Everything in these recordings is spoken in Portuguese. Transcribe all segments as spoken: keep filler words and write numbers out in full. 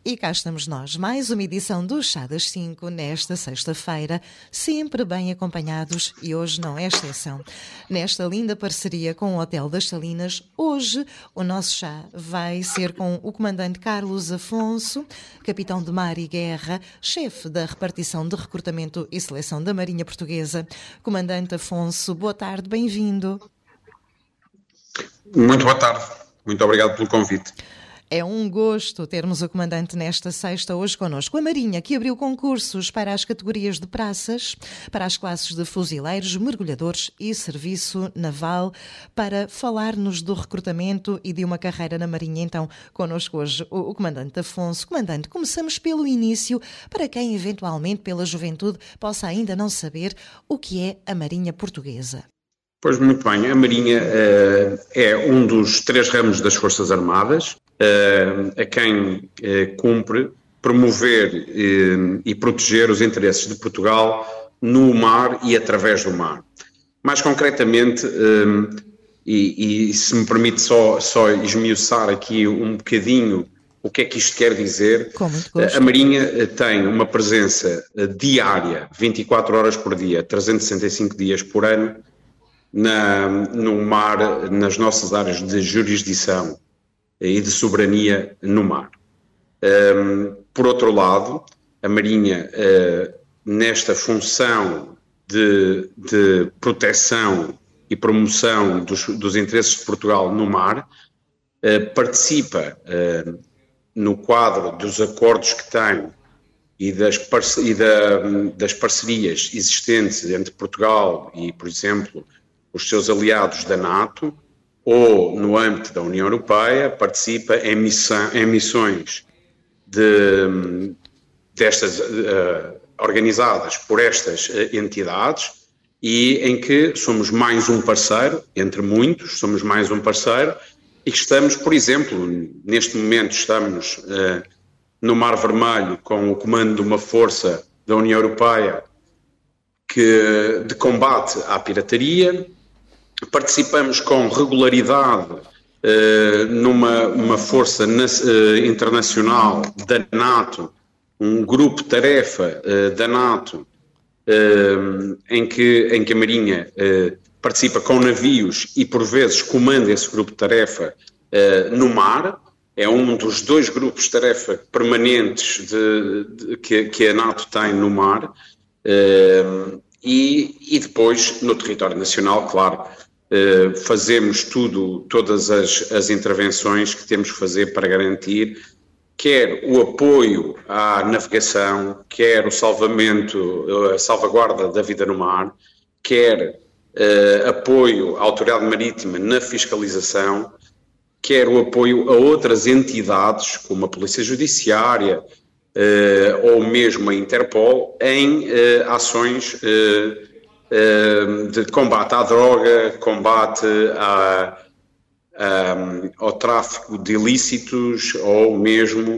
E cá estamos nós, mais uma edição do Chá das cinco, nesta sexta-feira, sempre bem acompanhados e hoje não é exceção. Nesta linda parceria com o Hotel das Salinas, hoje o nosso chá vai ser com o comandante Carlos Afonso, capitão de mar e guerra, chefe da repartição de recrutamento e seleção da Marinha Portuguesa. Comandante Afonso, boa tarde, bem-vindo. Muito boa tarde, muito obrigado pelo convite. É um gosto termos o comandante nesta sexta hoje connosco. A Marinha, que abriu concursos para as categorias de praças, para as classes de fuzileiros, mergulhadores e serviço naval, para falar-nos do recrutamento e de uma carreira na Marinha. Então, connosco hoje o, o comandante Afonso. Comandante, começamos pelo início, para quem eventualmente pela juventude possa ainda não saber o que é a Marinha Portuguesa. Pois muito bem, a Marinha uh, é um dos três ramos das Forças Armadas, uh, a quem uh, cumpre promover uh, e proteger os interesses de Portugal no mar e através do mar. Mais concretamente, uh, e, e se me permite só, só esmiuçar aqui um bocadinho o que é que isto quer dizer, a Marinha tem uma presença diária, vinte e quatro horas por dia, trezentos e sessenta e cinco dias por ano, Na, no mar, nas nossas áreas de jurisdição e de soberania no mar. Um, por outro lado, a Marinha, uh, nesta função de, de proteção e promoção dos, dos interesses de Portugal no mar, uh, participa uh, no quadro dos acordos que tem e, das, parce- e da, das parcerias existentes entre Portugal e, por exemplo, os seus aliados da NATO, ou no âmbito da União Europeia, participa em, missão, em missões de, destas, uh, organizadas por estas uh, entidades e em que somos mais um parceiro, entre muitos, somos mais um parceiro, e que estamos, por exemplo, neste momento estamos uh, no Mar Vermelho com o comando de uma força da União Europeia que, de combate à pirataria. Participamos com regularidade uh, numa uma força na, uh, internacional da NATO, um grupo-tarefa uh, da NATO, uh, em, que, em que a Marinha uh, participa com navios e, por vezes, comanda esse grupo-tarefa uh, no mar. É um dos dois grupos-tarefa permanentes de, de, que, que a NATO tem no mar. Uh, e, e depois, no território nacional, claro, Uh, fazemos tudo, todas as, as intervenções que temos que fazer para garantir quer o apoio à navegação, quer o salvamento, a salvaguarda da vida no mar, quer uh, apoio à autoridade marítima na fiscalização, quer o apoio a outras entidades, como a Polícia Judiciária uh, ou mesmo a Interpol, em uh, ações uh, de combate à droga, combate à, à, ao tráfico de ilícitos ou mesmo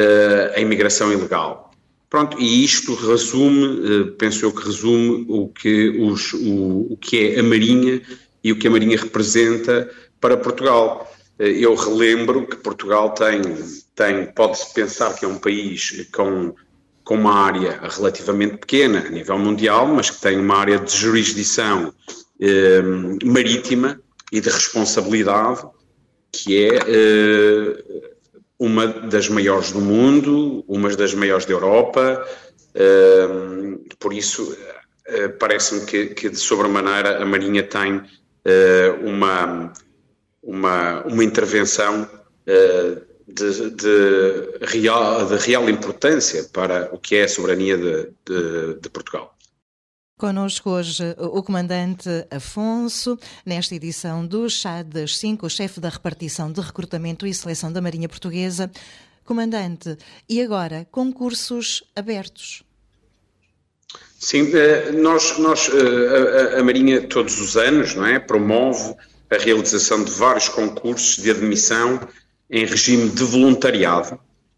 à imigração ilegal. Pronto, e isto resume, penso eu que resume o que, os, o, o que é a Marinha e o que a Marinha representa para Portugal. Eu relembro que Portugal tem, tem pode-se pensar que é um país com com uma área relativamente pequena a nível mundial, mas que tem uma área de jurisdição eh, marítima e de responsabilidade que é eh, uma das maiores do mundo, uma das maiores da Europa, eh, por isso eh, parece-me que, que de sobremaneira a Marinha tem eh, uma, uma, uma intervenção eh, De, de, real, de real importância para o que é a soberania de, de, de Portugal. Connosco hoje o comandante Afonso, nesta edição do Chá das cinco, o chefe da repartição de recrutamento e seleção da Marinha Portuguesa. Comandante, e agora, concursos abertos? Sim, nós, nós a, a Marinha todos os anos, não é, promove a realização de vários concursos de admissão em regime de voluntariado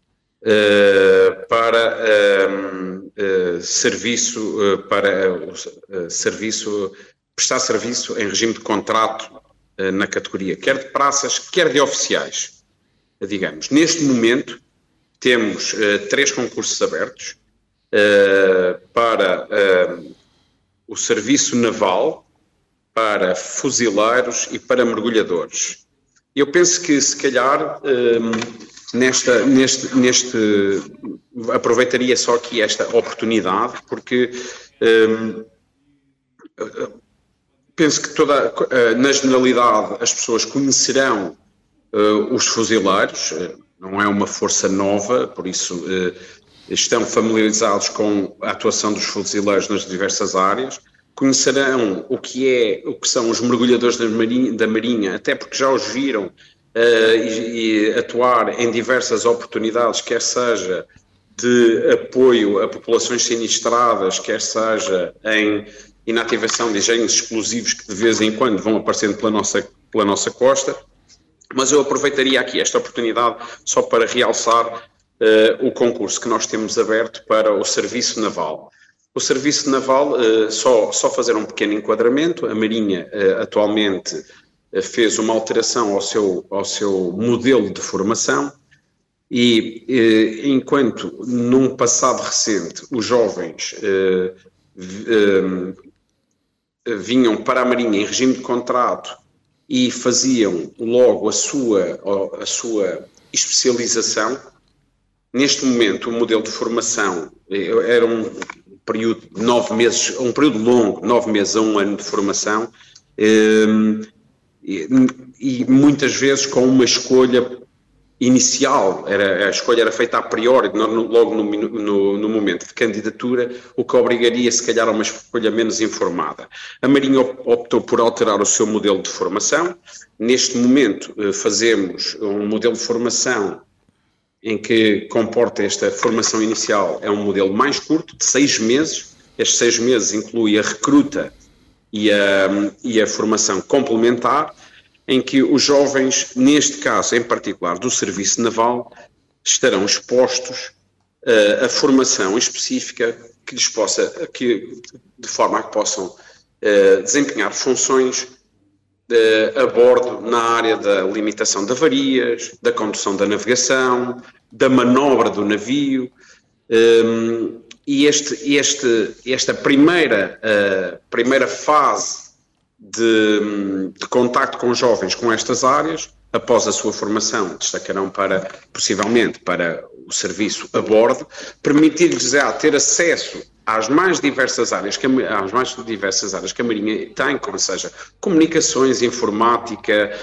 uh, para uh, uh, serviço, uh, para uh, serviço, prestar serviço em regime de contrato uh, na categoria, quer de praças, quer de oficiais, digamos. Neste momento temos uh, três concursos abertos uh, para uh, o serviço naval, para fuzileiros e para mergulhadores. Eu penso que, se calhar, um, nesta, neste, neste, aproveitaria só aqui esta oportunidade, porque um, penso que toda, na generalidade as pessoas conhecerão uh, os fuzileiros, não é uma força nova, por isso uh, estão familiarizados com a atuação dos fuzileiros nas diversas áreas. Conhecerão o que, é, o que são os mergulhadores da Marinha, da Marinha, até porque já os viram uh, e, e atuar em diversas oportunidades, quer seja de apoio a populações sinistradas, quer seja em inativação de engenhos explosivos que de vez em quando vão aparecendo pela nossa, pela nossa costa. Mas eu aproveitaria aqui esta oportunidade só para realçar uh, o concurso que nós temos aberto para o Serviço Naval. O Serviço Naval, uh, só, só fazer um pequeno enquadramento, a Marinha uh, atualmente uh, fez uma alteração ao seu, ao seu modelo de formação e, uh, enquanto num passado recente os jovens uh, uh, vinham para a Marinha em regime de contrato e faziam logo a sua, a sua especialização, neste momento o modelo de formação era um período de nove meses, um período longo, nove meses a um ano de formação, e, e muitas vezes com uma escolha inicial, era, a escolha era feita a priori, logo no, no, no momento de candidatura, o que obrigaria se calhar a uma escolha menos informada. A Marinha optou por alterar o seu modelo de formação. Neste momento fazemos um modelo de formação em que comporta esta formação inicial, é um modelo mais curto, de seis meses. Estes seis meses inclui a recruta e a, e a formação complementar, em que os jovens, neste caso em particular do Serviço Naval, estarão expostos uh, a formação específica que lhes possa, que, de forma a que possam uh, desempenhar funções uh, a bordo na área da limitação de avarias, da condução da navegação, da manobra do navio, um, e este, este, esta primeira, uh, primeira fase de, de contacto com jovens com estas áreas, após a sua formação, destacarão para, possivelmente, para o serviço a bordo, permitir-lhes já ter acesso às mais diversas áreas que a, às mais diversas áreas que a Marinha tem, como seja comunicações, informática,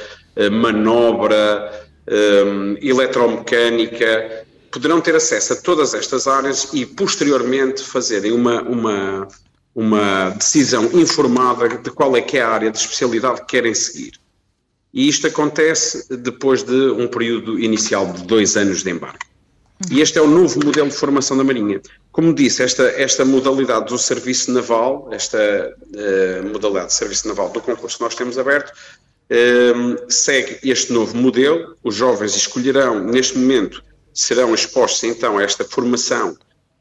manobra, um, eletromecânica. Poderão ter acesso a todas estas áreas e posteriormente fazerem uma, uma, uma decisão informada de qual é que é a área de especialidade que querem seguir. E isto acontece depois de um período inicial de dois anos de embarque. E este é o novo modelo de formação da Marinha. Como disse, esta, esta modalidade do serviço naval, esta uh, modalidade de serviço naval do concurso que nós temos aberto, uh, segue este novo modelo. Os jovens escolherão, neste momento, serão expostos então a esta formação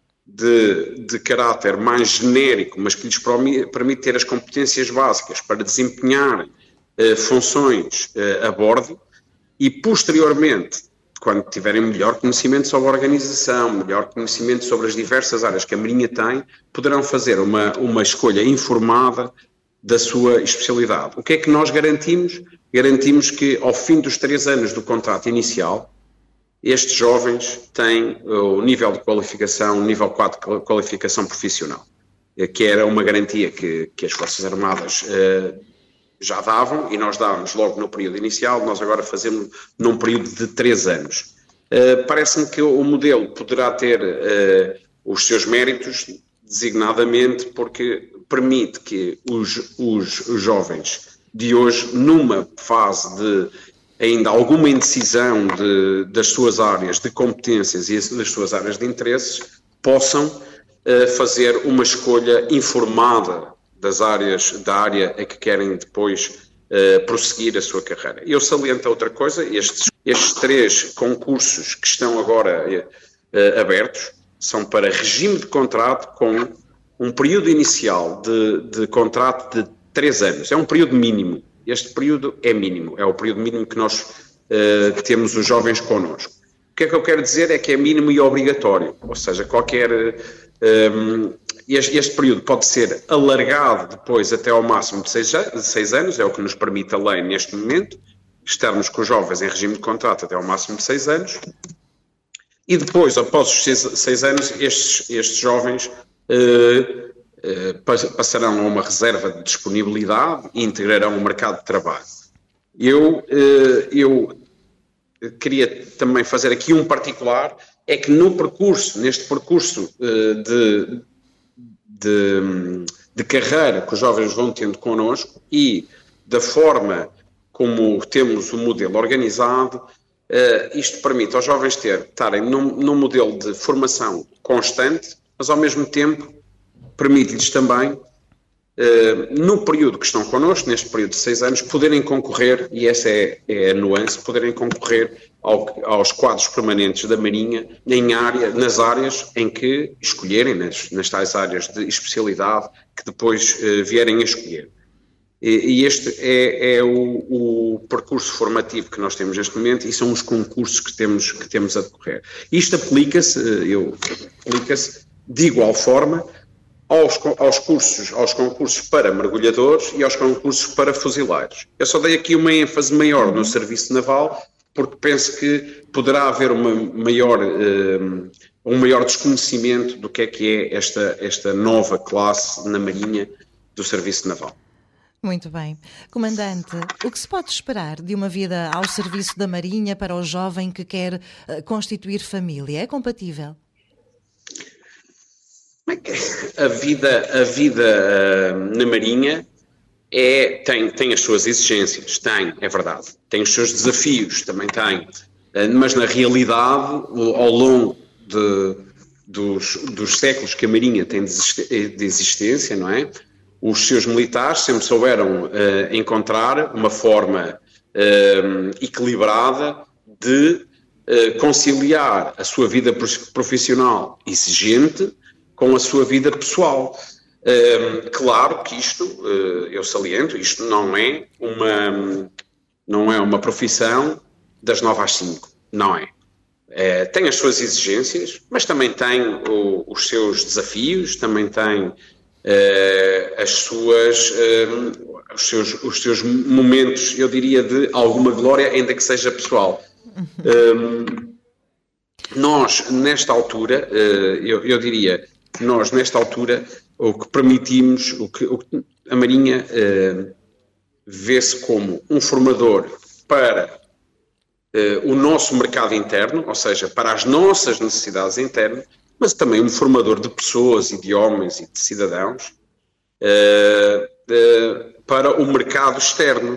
de, de caráter mais genérico, mas que lhes permite ter as competências básicas para desempenharem uh, funções uh, a bordo e, posteriormente, quando tiverem melhor conhecimento sobre a organização, melhor conhecimento sobre as diversas áreas que a Marinha tem, poderão fazer uma, uma escolha informada da sua especialidade. O que é que nós garantimos? Garantimos que, ao fim dos três anos do contrato inicial, estes jovens têm o nível de qualificação, nível quatro de qualificação profissional, que era uma garantia que, que as Forças Armadas uh, já davam, e nós dávamos logo no período inicial. Nós agora fazemos num período de três anos. Uh, parece-me que o modelo poderá ter uh, os seus méritos, designadamente porque permite que os, os, os jovens de hoje, numa fase de ainda alguma indecisão de, das suas áreas de competências e das suas áreas de interesses, possam uh, fazer uma escolha informada das áreas, da área a que querem depois uh, prosseguir a sua carreira. Eu saliento outra coisa: estes, estes três concursos que estão agora uh, abertos são para regime de contrato com um período inicial de, de contrato de três anos. É um período mínimo. Este período é mínimo, é o período mínimo que nós uh, temos os jovens connosco. que é que eu quero dizer é que é mínimo e obrigatório, ou seja, qualquer... Um, este, este período pode ser alargado depois até ao máximo de seis, de seis anos, é o que nos permite a lei neste momento, estarmos com os jovens em regime de contrato até ao máximo de seis anos, e depois, após os seis, seis anos, estes, estes jovens uh, uh, passarão a uma reserva de disponibilidade e integrarão o mercado de trabalho. Eu, uh, eu queria também fazer aqui um particular, é que no percurso, neste percurso uh, de, de, de carreira que os jovens vão tendo connosco e da forma como temos o modelo organizado, uh, isto permite aos jovens ter, estarem num, num modelo de formação constante, mas ao mesmo tempo permite-lhes também, uh, no período que estão connosco, neste período de seis anos, poderem concorrer, e essa é, é a nuance, poderem concorrer ao, aos quadros permanentes da Marinha em área, nas áreas em que escolherem, nas, nas tais áreas de especialidade que depois uh, vierem a escolher. E este é, é o, o percurso formativo que nós temos neste momento e são os concursos que temos, que temos a decorrer. Isto aplica-se, eu, aplica-se de igual forma aos, aos, cursos, aos concursos para mergulhadores e aos concursos para fuzileiros. Eu só dei aqui uma ênfase maior no serviço naval porque penso que poderá haver uma maior, um, um maior desconhecimento do que é que é esta, esta nova classe na Marinha do serviço naval. Muito bem. Comandante, o que se pode esperar de uma vida ao serviço da Marinha para o jovem que quer uh, constituir família? É compatível? A vida, a vida uh, na Marinha é, tem, tem as suas exigências, tem, é verdade. Tem os seus desafios, também tem. Uh, mas na realidade, ao longo de, dos, dos séculos que a Marinha tem de existência, não é? Os seus militares sempre souberam uh, encontrar uma forma uh, equilibrada de uh, conciliar a sua vida profissional exigente com a sua vida pessoal. Uh, claro que isto, uh, eu saliento, isto não é uma, não é uma profissão das nove às cinco, não é. Uh, tem as suas exigências, mas também tem o, os seus desafios, também tem Uh, as suas, uh, os, seus, os seus momentos, eu diria, de alguma glória, ainda que seja pessoal. Um, nós, nesta altura, uh, eu, eu diria, nós, nesta altura, o que permitimos, o que, o que a Marinha uh, vê-se como um formador para uh, o nosso mercado interno, ou seja, para as nossas necessidades internas, mas também um formador de pessoas e de homens e de cidadãos uh, uh, para o mercado externo.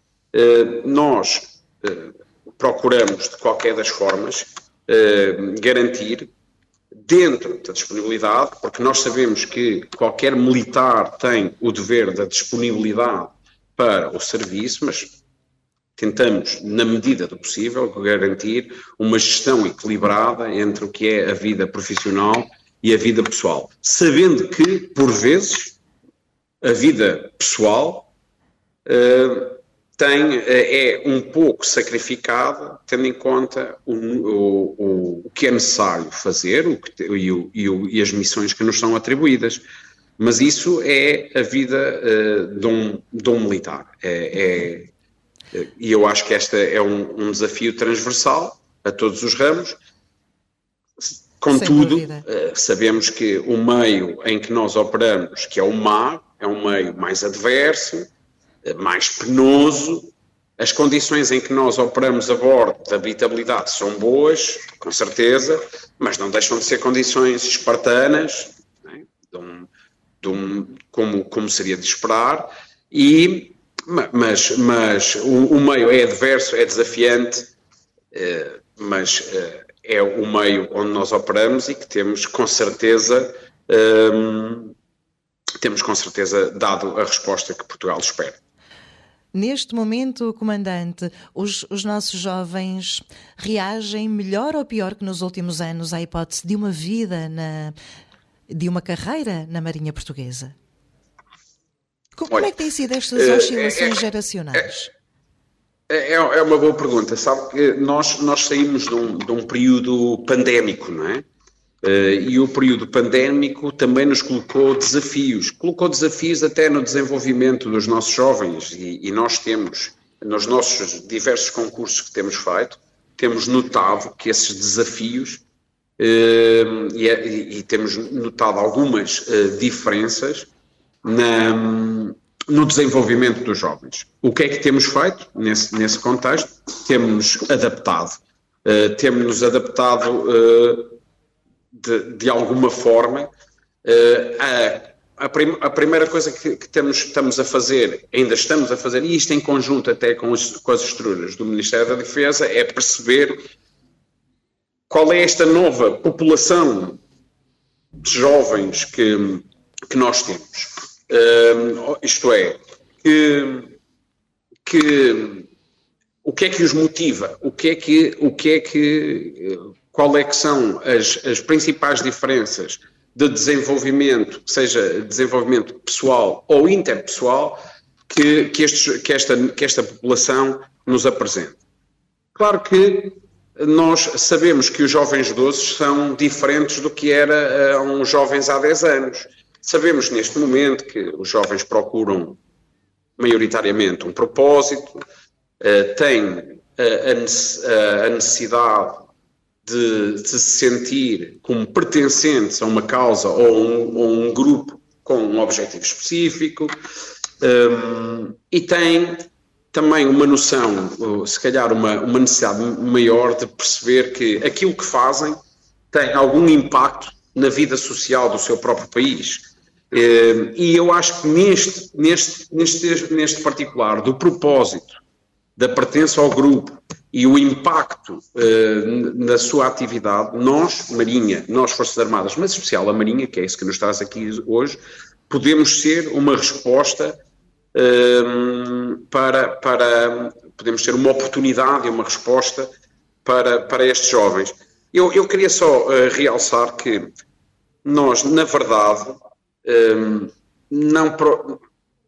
Uh, nós uh, procuramos, de qualquer das formas, uh, garantir, dentro da disponibilidade, porque nós sabemos que qualquer militar tem o dever da disponibilidade para o serviço, mas tentamos, na medida do possível, garantir uma gestão equilibrada entre o que é a vida profissional e a vida pessoal. Sabendo que, por vezes, a vida pessoal uh, tem, uh, é um pouco sacrificada, tendo em conta o, o, o que é necessário fazer o que, e, o, e, o, e as missões que nos são atribuídas. Mas isso é a vida uh, de, um, de um militar. É... é E eu acho que este é um, um desafio transversal a todos os ramos. Contudo, uh, sabemos que o meio em que nós operamos, que é o mar, é um meio mais adverso, uh, mais penoso. As condições em que nós operamos a bordo da habitabilidade são boas, com certeza, mas não deixam de ser condições espartanas, né? de um, de um, como, como seria de esperar, e Mas, mas o, o meio é adverso, é desafiante, eh, mas eh, é o meio onde nós operamos e que temos com certeza, eh, temos com certeza dado a resposta que Portugal espera. Neste momento, comandante, os, os nossos jovens reagem melhor ou pior que nos últimos anos à hipótese de uma vida, na, de uma carreira na Marinha Portuguesa? Como Olha, é que têm sido estas oscilações é, é, geracionais? É, é uma boa pergunta. Sabe que nós, nós saímos de um, de um período pandémico, não é? Uh, e o período pandémico também nos colocou desafios. Colocou desafios até no desenvolvimento dos nossos jovens e, e nós temos, nos nossos diversos concursos que temos feito, temos notado que esses desafios uh, e, e, e temos notado algumas uh, diferenças na, no desenvolvimento dos jovens. O que é que temos feito nesse, nesse contexto? Temos-nos adaptado. Uh, temos-nos adaptado uh, de, de alguma forma. Uh, a, a, prim, a primeira coisa que, que temos, estamos a fazer, ainda estamos a fazer, e isto em conjunto até com, os, com as estruturas do Ministério da Defesa, é perceber qual é esta nova população de jovens que, que nós temos. Uh, isto é, que, que, o que é que os motiva? O que é que, o que, é que, qual é que são as, as principais diferenças de desenvolvimento, seja desenvolvimento pessoal ou interpessoal, que, que, estes, que, esta, que esta população nos apresenta? Claro que nós sabemos que os jovens de hoje são diferentes do que era uh, uns jovens há dez anos. Sabemos neste momento que os jovens procuram maioritariamente um propósito, uh, têm a, a necessidade de, de se sentir como pertencentes a uma causa ou um, ou um grupo com um objetivo específico, um, e têm também uma noção, se calhar uma, uma necessidade maior de perceber que aquilo que fazem tem algum impacto na vida social do seu próprio país. E eu acho que neste, neste, neste, neste particular, do propósito, da pertença ao grupo e o impacto uh, na sua atividade, nós, Marinha, nós Forças Armadas, mas em especial a Marinha, que é isso que nos traz aqui hoje, podemos ser uma resposta uh, para, para, podemos ser uma oportunidade e uma resposta para, para estes jovens. Eu, eu queria só uh, realçar que nós, na verdade, um, não... Pro,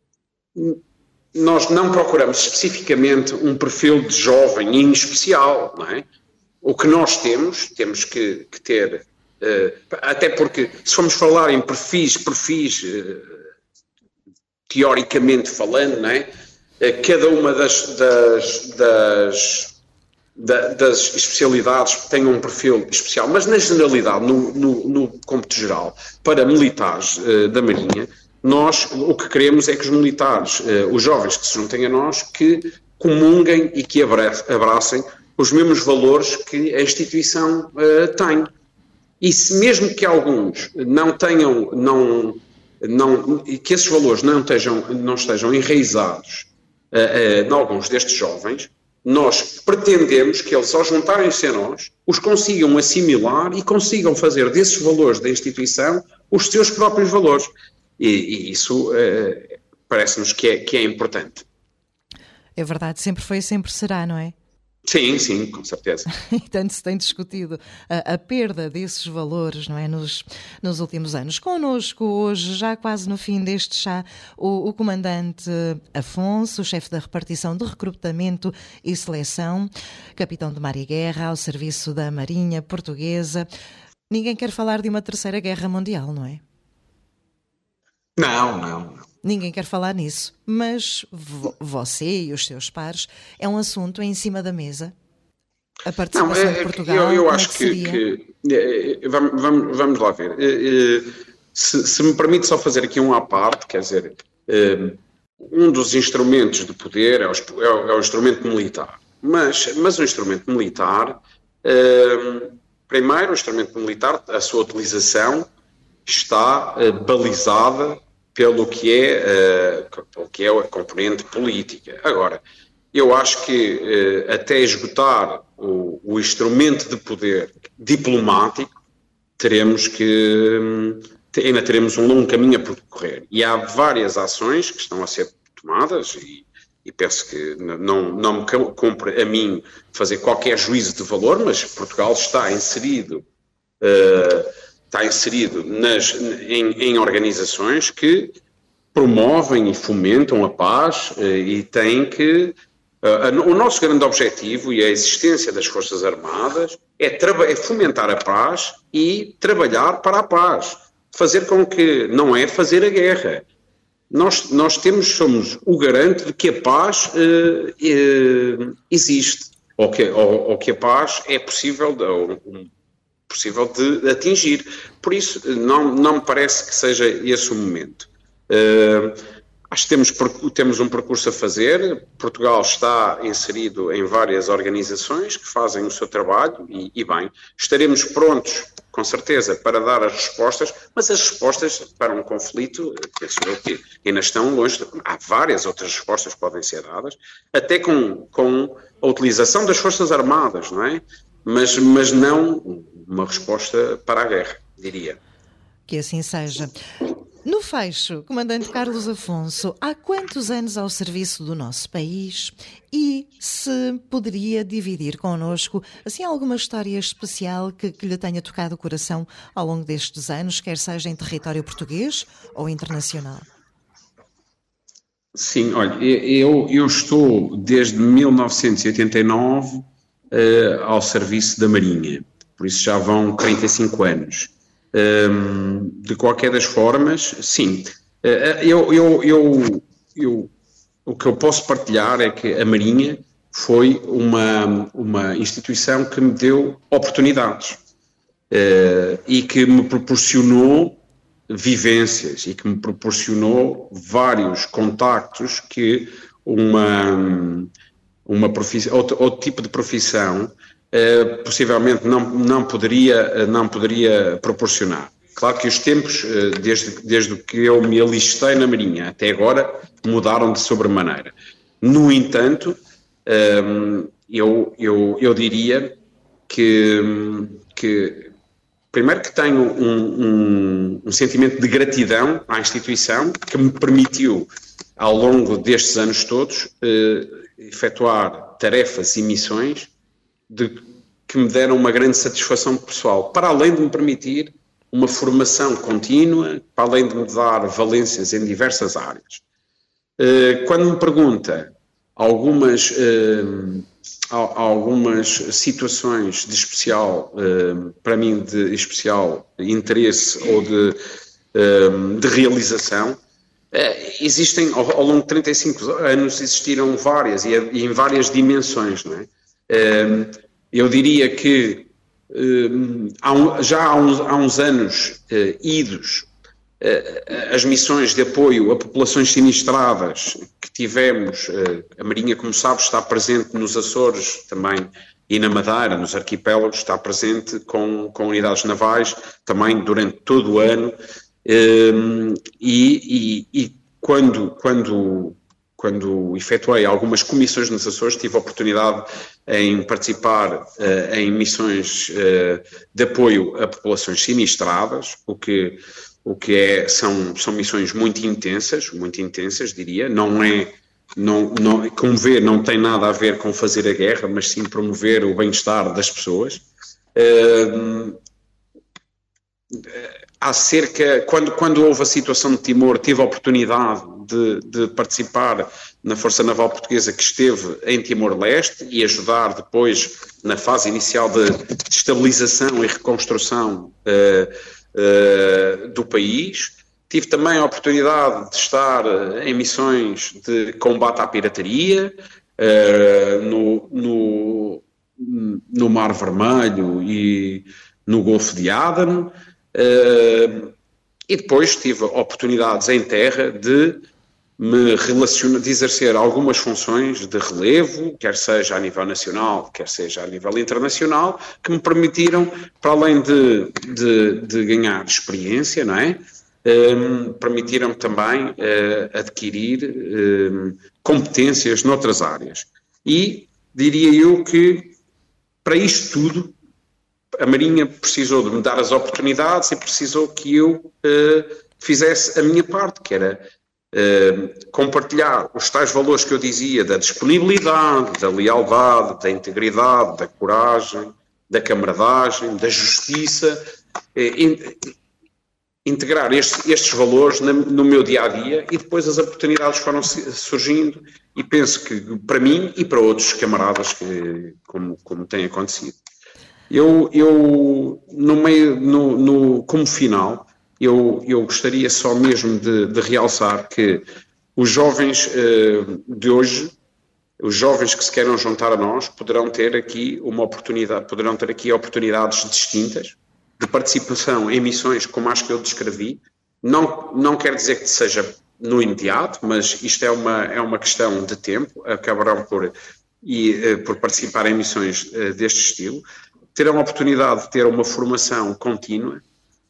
nós não procuramos especificamente um perfil de jovem em especial, não é? O que nós temos, temos que, que ter, uh, até porque se formos falar em perfis, perfis uh, teoricamente falando, não é? Uh, cada uma das, das, das, da, das especialidades tem um perfil especial, mas na generalidade, no, no, no cômputo geral, para militares uh, da Marinha, nós o que queremos é que os militares, uh, os jovens que se juntem a nós, que comunguem e que abracem os mesmos valores que a instituição uh, tem. E se mesmo que alguns não tenham, não, não, que esses valores não estejam, não estejam enraizados uh, uh, em alguns destes jovens, nós pretendemos que eles, ao juntarem-se a nós, os consigam assimilar e consigam fazer desses valores da instituição os seus próprios valores. E, e isso uh, parece-nos que é, que é importante. É verdade, sempre foi e sempre será, não é? Sim, sim, com certeza. E tanto se tem discutido a, a perda desses valores, não é, nos, nos últimos anos. Connosco hoje, já quase no fim deste chá, o, o comandante Afonso, o chefe da repartição de recrutamento e seleção, capitão de mar e guerra, ao serviço da Marinha Portuguesa. Ninguém quer falar de uma terceira guerra mundial, não é? Não, não, não. Ninguém quer falar nisso, mas vo- você e os seus pares, é um assunto em cima da mesa? A participação não, é, de Portugal, eu, eu como acho é que, que, que é, vamos, vamos, vamos lá ver. É, é, se, se me permite só fazer aqui um à parte, quer dizer, é, um dos instrumentos de poder é o, é o, é o instrumento militar, mas, mas o instrumento militar, é, primeiro o instrumento militar, a sua utilização está é, balizada pelo que é, uh, pelo que é a componente política. Agora, eu acho que uh, até esgotar o, o instrumento de poder diplomático, teremos que, um, ainda teremos um longo caminho a percorrer. E há várias ações que estão a ser tomadas e, e penso que não, não me cumpre a mim fazer qualquer juízo de valor, mas Portugal está inserido uh, está inserido nas, em, em organizações que promovem e fomentam a paz e têm que Uh, o nosso grande objetivo e a existência das Forças Armadas é, é fomentar a paz e trabalhar para a paz. Fazer com que, não é fazer a guerra. Nós, nós temos, somos o garante de que a paz uh, uh, existe, ou que, ou, ou que a paz é possível de, ou, possível de atingir. Por isso, não, não me parece que seja esse o momento. Uh, Acho que temos, temos um percurso a fazer. Portugal está inserido em várias organizações que fazem o seu trabalho e, e bem, estaremos prontos, com certeza, para dar as respostas, mas as respostas para um conflito, penso eu que ainda estão longe. De, há várias outras respostas que podem ser dadas, até com, com a utilização das Forças Armadas, não é? Mas, mas não uma resposta para a guerra, diria. Que assim seja. No fecho, Comandante Carlos Afonso, há quantos anos ao serviço do nosso país e se poderia dividir connosco assim alguma história especial que, que lhe tenha tocado o coração ao longo destes anos, quer seja em território português ou internacional? Sim, olha, eu, eu estou desde mil novecentos e oitenta e nove uh, ao serviço da Marinha, por isso já vão trinta e cinco anos. Um, de qualquer das formas, sim, uh, eu, eu, eu, eu, o que eu posso partilhar é que a Marinha foi uma, uma instituição que me deu oportunidades uh, e que me proporcionou vivências e que me proporcionou vários contactos que uma, uma profissão, outro, outro tipo de profissão Uh, possivelmente não, não, poderia, uh, não poderia proporcionar. Claro que os tempos, uh, desde, desde que eu me alistei na Marinha até agora, mudaram de sobremaneira. No entanto, um, eu, eu, eu diria que, que, primeiro que tenho um, um, um sentimento de gratidão à instituição que me permitiu, ao longo destes anos todos, uh, efetuar tarefas e missões de, que me deram uma grande satisfação pessoal, para além de me permitir uma formação contínua, para além de me dar valências em diversas áreas. Quando me pergunta algumas, algumas situações de especial, para mim, de especial interesse ou de, de realização, existem, ao longo de trinta e cinco anos, existiram várias, e em várias dimensões, não é? Eu diria que já há uns, há uns anos idos as missões de apoio a populações sinistradas que tivemos, a Marinha, como sabes, está presente nos Açores também e na Madeira, nos arquipélagos, está presente com, com unidades navais também durante todo o ano e, e, e quando... quando Quando efetuei algumas comissões nos Açores, tive a oportunidade em participar uh, em missões uh, de apoio a populações sinistradas, o que, o que é, são, são missões muito intensas, muito intensas, diria. Não é, não, não, como vê, não tem nada a ver com fazer a guerra, mas sim promover o bem-estar das pessoas. Uh, Há cerca, quando, quando houve a situação de Timor, tive a oportunidade de, de participar na Força Naval Portuguesa que esteve em Timor-Leste e ajudar depois na fase inicial de, de estabilização e reconstrução uh, uh, do país. Tive também a oportunidade de estar em missões de combate à pirataria uh, no, no, no Mar Vermelho e no Golfo de Aden. Uh, e depois tive oportunidades em terra de me relacionar, de exercer algumas funções de relevo, quer seja a nível nacional, quer seja a nível internacional, que me permitiram, para além de, de, de ganhar experiência, não é? Um, permitiram também uh, adquirir um, competências noutras áreas. E diria eu que, para isto tudo, a Marinha precisou de me dar as oportunidades e precisou que eu uh, fizesse a minha parte, que era uh, compartilhar os tais valores que eu dizia da disponibilidade, da lealdade, da integridade, da coragem, da camaradagem, da justiça, uh, integrar este, estes valores na, no meu dia-a-dia, e depois as oportunidades foram surgindo, e penso que para mim e para outros camaradas que, como, como tem acontecido. Eu, eu no meio, no, no, como final, eu, eu gostaria só mesmo de, de realçar que os jovens uh, de hoje, os jovens que se queiram juntar a nós, poderão ter aqui uma oportunidade, poderão ter aqui oportunidades distintas de participação em missões como as que eu descrevi. Não, não quer dizer que seja no imediato, mas isto é uma, é uma questão de tempo, acabarão por, e, uh, por participar em missões uh, deste estilo. Terão a oportunidade de ter uma formação contínua.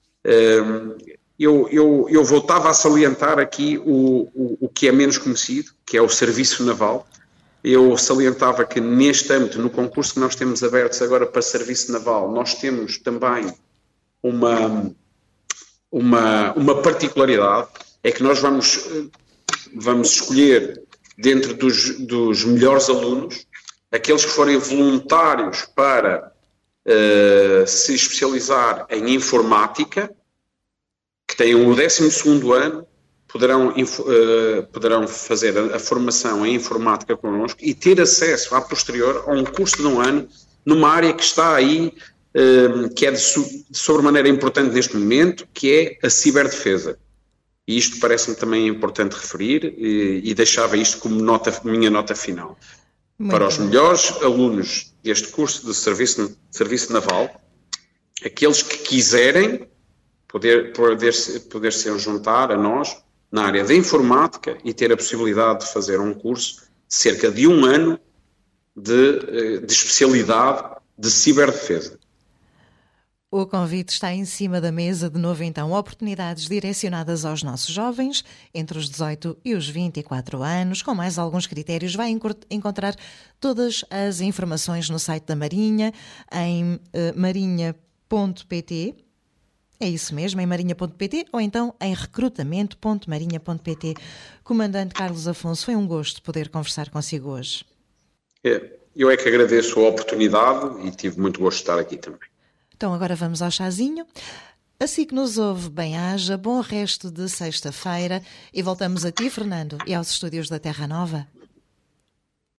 Eu, eu, eu voltava a salientar aqui o, o, o que é menos conhecido, que é o serviço naval. Eu salientava que neste âmbito, no concurso que nós temos abertos agora para serviço naval, nós temos também uma, uma, uma particularidade, é que nós vamos, vamos escolher dentro dos, dos melhores alunos, aqueles que forem voluntários para Uh, se especializar em informática, que tenham o décimo segundo ano, poderão, uh, poderão fazer a, a formação em informática connosco e ter acesso, a posterior, a um curso de um ano, numa área que está aí, uh, que é de, de sobremaneira importante neste momento, que é a ciberdefesa. E isto parece-me também importante referir, e, e deixava isto como nota, minha nota final. Muito para os bom. Melhores alunos deste curso de serviço, serviço naval, aqueles que quiserem poder, poder, poder se juntar a nós na área da informática e ter a possibilidade de fazer um curso de cerca de um ano de, de especialidade de ciberdefesa. O convite está em cima da mesa. De novo, então, oportunidades direcionadas aos nossos jovens entre os dezoito e os vinte e quatro anos, com mais alguns critérios. Vai encontrar todas as informações no site da Marinha, em uh, marinha ponto pt. É isso mesmo, em marinha ponto pt, ou então em recrutamento ponto marinha ponto pt. Comandante Carlos Afonso, foi um gosto poder conversar consigo hoje. É, eu é que agradeço a oportunidade e tive muito gosto de estar aqui também. Então agora vamos ao chazinho. Assim que nos ouve, bem-aja, bom resto de sexta-feira, e voltamos a ti, Fernando, e aos estúdios da Terra Nova.